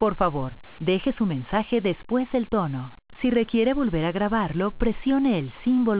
Por favor, deje su mensaje después del tono. Si requiere volver a grabarlo, presione el símbolo